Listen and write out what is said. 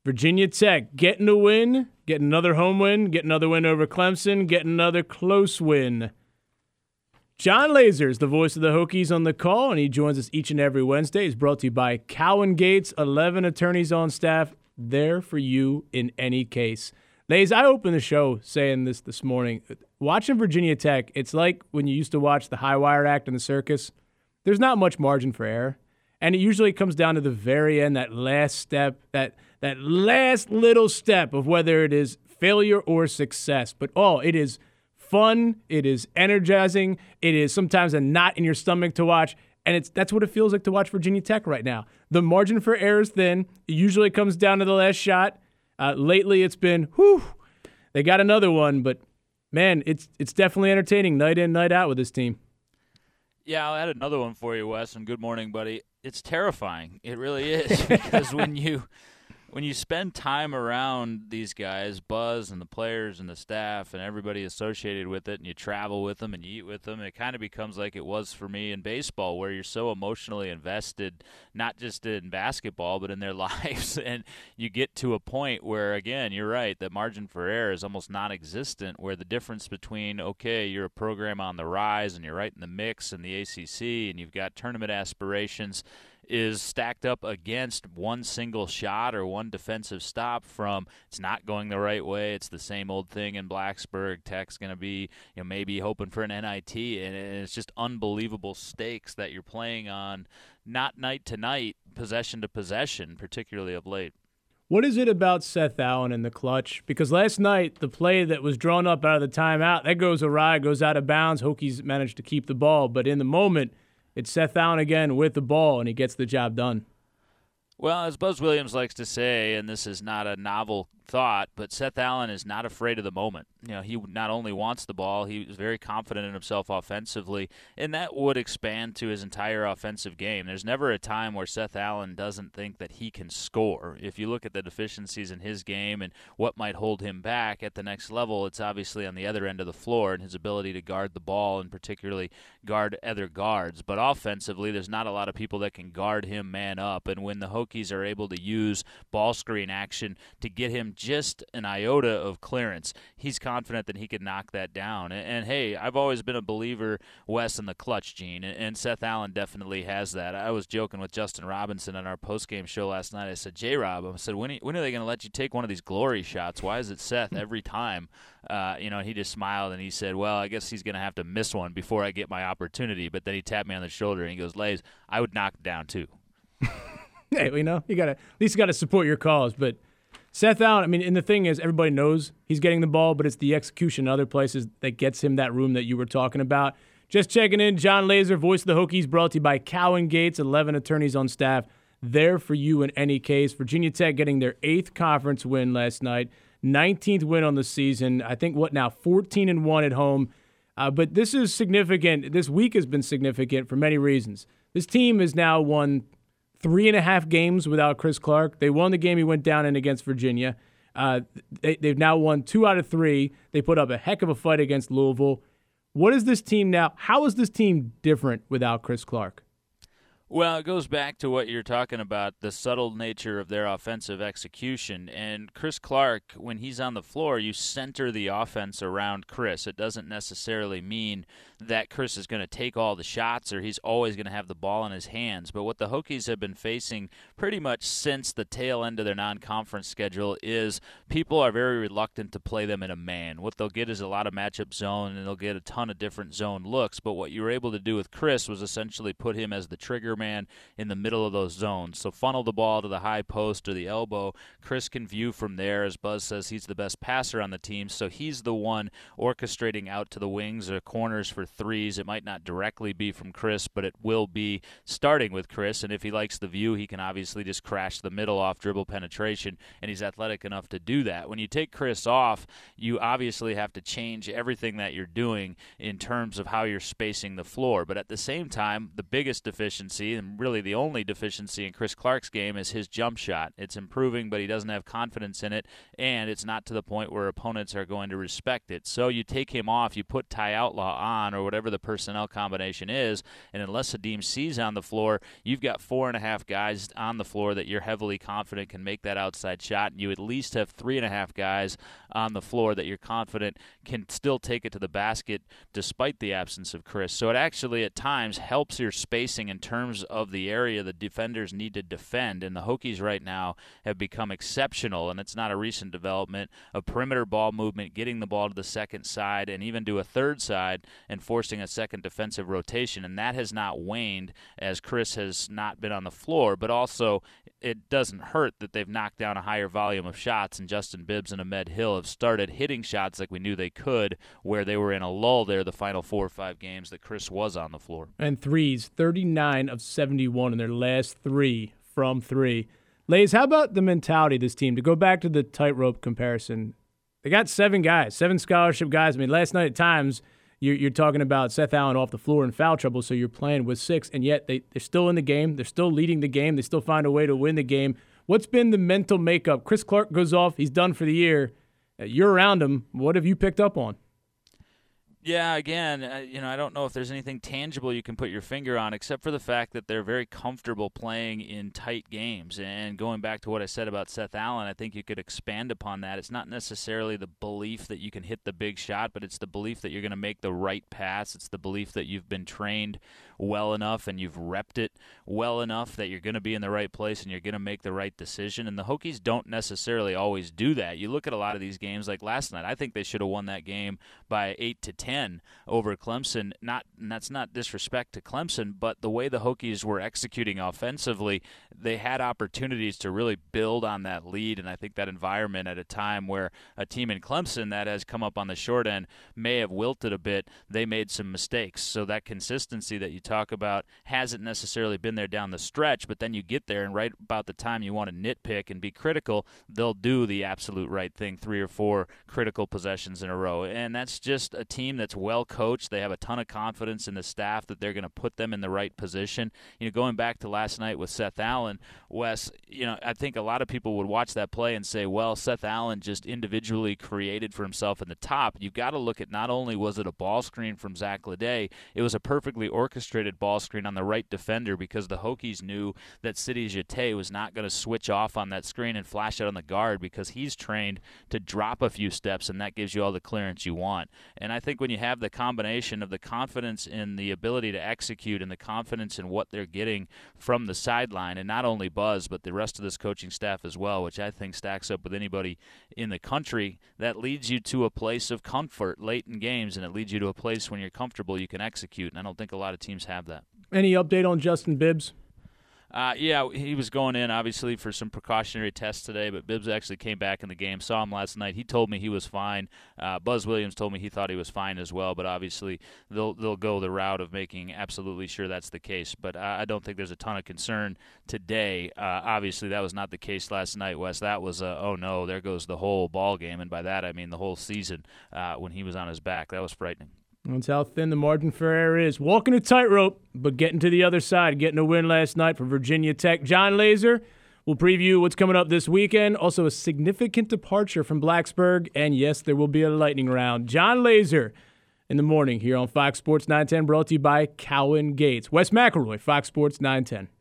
Virginia Tech getting a win, getting another home win, getting another win over Clemson, getting another close win. John Laser is the voice of the Hokies on the call, and he joins us each and every Wednesday. He's brought to you by Cowan Gates, 11 attorneys on staff, there for you in any case. Lays, I opened the show saying this morning. Watching Virginia Tech, it's like when you used to watch the High Wire Act in the circus. There's not much margin for error, and it usually comes down to the very end, that last step, that last little step of whether it is failure or success. But it is fun, it is energizing, it is sometimes a knot in your stomach to watch, and that's what it feels like to watch Virginia Tech right now. The margin for error is thin. It usually comes down to the last shot. Lately it's been, they got another one, but man, it's definitely entertaining night in, night out with this team. Yeah, I'll add another one for you, Wes, and good morning, buddy. It's terrifying. It really is, because when you spend time around these guys, Buzz and the players and the staff and everybody associated with it, and you travel with them and you eat with them, it kind of becomes like it was for me in baseball, where you're so emotionally invested, not just in basketball, but in their lives. And you get to a point where, again, you're right, the margin for error is almost non-existent, where the difference between, okay, you're a program on the rise and you're right in the mix in the ACC and you've got tournament aspirations, is stacked up against one single shot or one defensive stop from it's not going the right way. It's the same old thing in Blacksburg. Tech's going to be, maybe hoping for an NIT, and it's just unbelievable stakes that you're playing on, not night to night, possession to possession, particularly of late. What is it about Seth Allen in the clutch? Because last night, the play that was drawn up out of the timeout, that goes awry, goes out of bounds. Hokies managed to keep the ball, but in the moment, it's Seth Allen again with the ball, and he gets the job done. Well, as Buzz Williams likes to say, and this is not a novel thought, but Seth Allen is not afraid of the moment. He not only wants the ball, he was very confident in himself offensively, and that would expand to his entire offensive game. There's never a time where Seth Allen doesn't think that he can score. If you look at the deficiencies in his game and what might hold him back at the next level, it's obviously on the other end of the floor and his ability to guard the ball and particularly guard other guards. But offensively, there's not a lot of people that can guard him man up, and when the Hokies are able to use ball screen action to get him just an iota of clearance, he's confident that he can knock that down. And hey, I've always been a believer, Wes, in the clutch gene, and Seth Allen definitely has that. I was joking with Justin Robinson on our postgame show last night. I said, J-Rob, I said, when are they going to let you take one of these glory shots? Why is it Seth every time? And he just smiled and he said, well, I guess he's going to have to miss one before I get my opportunity. But then he tapped me on the shoulder and he goes, Lays, I would knock it down too. Hey, you got to at least support your cause. But Seth Allen, and the thing is, everybody knows he's getting the ball, but it's the execution in other places that gets him that room that you were talking about. Just checking in, John Laser, voice of the Hokies, brought to you by Cowan Gates, 11 attorneys on staff, there for you in any case. Virginia Tech getting their 8th conference win last night, 19th win on the season. I think, 14-1 at home. But this is significant. This week has been significant for many reasons. This team has now won 3.5 games without Chris Clark. They won the game he went down in against Virginia. They've now won 2 out of 3. They put up a heck of a fight against Louisville. What is this team now? How is this team different without Chris Clark? Well, it goes back to what you're talking about, the subtle nature of their offensive execution. And Chris Clark, when he's on the floor, you center the offense around Chris. It doesn't necessarily mean that Chris is going to take all the shots or he's always going to have the ball in his hands. But what the Hokies have been facing pretty much since the tail end of their non-conference schedule is people are very reluctant to play them in a man. What they'll get is a lot of matchup zone, and they'll get a ton of different zone looks. But what you were able to do with Chris was essentially put him as the trigger man in the middle of those zones. So funnel the ball to the high post or the elbow. Chris can view from there. As Buzz says, he's the best passer on the team, so he's the one orchestrating out to the wings or corners for threes. It might not directly be from Chris, but it will be starting with Chris, and if he likes the view, he can obviously just crash the middle off dribble penetration, and he's athletic enough to do that. When you take Chris off, you obviously have to change everything that you're doing in terms of how you're spacing the floor, but at the same time, the biggest deficiency deficiency, and really the only deficiency in Chris Clark's game, is his jump shot. It's improving, but he doesn't have confidence in it, and it's not to the point where opponents are going to respect it. So you take him off, you put Ty Outlaw on, or whatever the personnel combination is, and unless Adim C's on the floor, you've got 4.5 guys on the floor that you're heavily confident can make that outside shot, and you at least have 3.5 guys on the floor that you're confident can still take it to the basket despite the absence of Chris. So it actually at times helps your spacing in terms of the area the defenders need to defend, and the Hokies right now have become exceptional, and it's not a recent development, of perimeter ball movement, getting the ball to the second side and even to a third side and forcing a second defensive rotation, and that has not waned as Chris has not been on the floor, but also it doesn't hurt that they've knocked down a higher volume of shots, and Justin Bibbs and Ahmed Hill have started hitting shots like we knew they could, where they were in a lull there the final 4 or 5 games that Chris was on the floor. And threes, 39 of 71 in their last 3 from 3. Lays, how about the mentality of this team? To go back to the tightrope comparison, they got 7 guys, 7 scholarship guys. I mean, last night at times you're talking about Seth Allen off the floor in foul trouble, so you're playing with 6, and yet they're still in the game. They're still leading the game. They still find a way to win the game. What's been the mental makeup? Chris Clark goes off. He's done for the year. You're around him. What have you picked up on? Yeah, again, I don't know if there's anything tangible you can put your finger on except for the fact that they're very comfortable playing in tight games. And going back to what I said about Seth Allen, I think you could expand upon that. It's not necessarily the belief that you can hit the big shot, but it's the belief that you're going to make the right pass. It's the belief that you've been trained well enough and you've repped it well enough that you're going to be in the right place and you're going to make the right decision. And the Hokies don't necessarily always do that. You look at a lot of these games like last night. I think they should have won that game by 8-10 over Clemson. And that's not disrespect to Clemson, but the way the Hokies were executing offensively, they had opportunities to really build on that lead. And I think that environment at a time where a team in Clemson that has come up on the short end may have wilted a bit, they made some mistakes. So that consistency that you talk about hasn't necessarily been there down the stretch, but then you get there and right about the time you want to nitpick and be critical, they'll do the absolute right thing 3 or 4 critical possessions in a row. And that's just a team that's well coached. They have a ton of confidence in the staff that they're going to put them in the right position. Going back to last night with Seth Allen, Wes, I think a lot of people would watch that play and say, well, Seth Allen just individually created for himself in the top. You've got to look at not only was it a ball screen from Zach Leday, it was a perfectly orchestrated ball screen on the right defender because the Hokies knew that Sidy Djite was not going to switch off on that screen and flash it on the guard because he's trained to drop a few steps, and that gives you all the clearance you want. And I think when you have the combination of the confidence in the ability to execute and the confidence in what they're getting from the sideline, and not only Buzz, but the rest of this coaching staff as well, which I think stacks up with anybody in the country, that leads you to a place of comfort late in games, and it leads you to a place when you're comfortable you can execute. And I don't think a lot of teams have that. Any update on Justin Bibbs? Yeah, he was going in, obviously, for some precautionary tests today, but Bibbs actually came back in the game. Saw him last night. He told me he was fine. Buzz Williams told me he thought he was fine as well, but obviously they'll go the route of making absolutely sure that's the case. But I don't think there's a ton of concern today. Obviously, that was not the case last night, Wes. That was, oh, no, there goes the whole ball game, and by that I mean the whole season when he was on his back. That was frightening. That's how thin the margin for error is. Walking a tightrope, but getting to the other side, getting a win last night for Virginia Tech. John Laser will preview what's coming up this weekend. Also a significant departure from Blacksburg, and yes, there will be a lightning round. John Laser in the morning here on Fox Sports 910, brought to you by Cowan Gates. Wes McElroy, Fox Sports 910.